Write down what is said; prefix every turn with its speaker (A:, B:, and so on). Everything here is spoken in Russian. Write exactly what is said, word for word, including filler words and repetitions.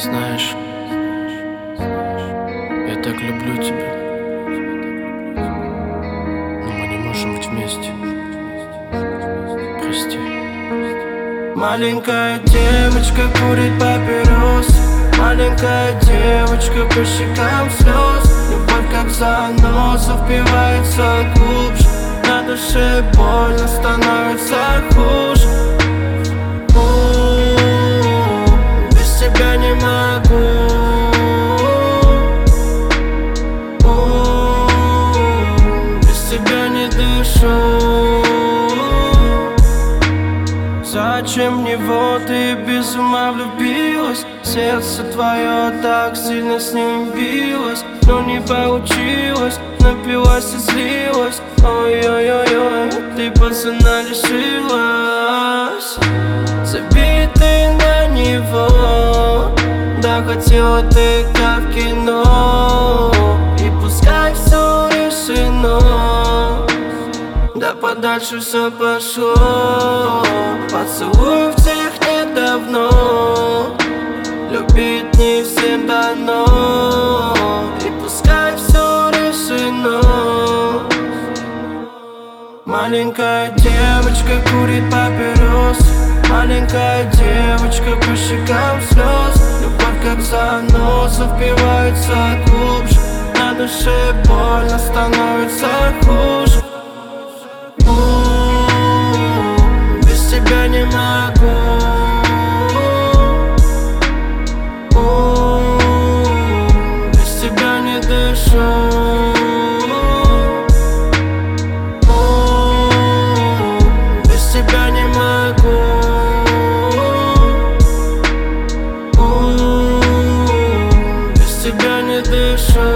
A: Знаешь, я так люблю тебя, но мы не можем быть вместе. Прости.
B: Маленькая девочка курит папиросы, маленькая девочка по щекам слез. Любовь как заноза впивается глубже, на душе больно становится хуже. У-у-у, без тебя не могу. У-у-у, без тебя не дышу. Зачем в него ты без ума влюбилась? Сердце твое так сильно с ним билось, но не получилось, напилась и злилась. Ой-ой-ой-ой, ты пацана лишилась. Забитый на него, да хотела ты как в кино. И пускай все решено, да подальше все пошло. Поцелуев тех нет давно, любить не всем дано. И пускай все решено. Маленькая девочка курит папиросы, маленькая девочка по щекам слез. Любовь как заноза впивается глубже, на душе больно становится хуже. У-у-у, без тебя не могу. У-у-у, без тебя не дышу. У-у-у, без тебя не могу. У-у-у, без тебя не дышу.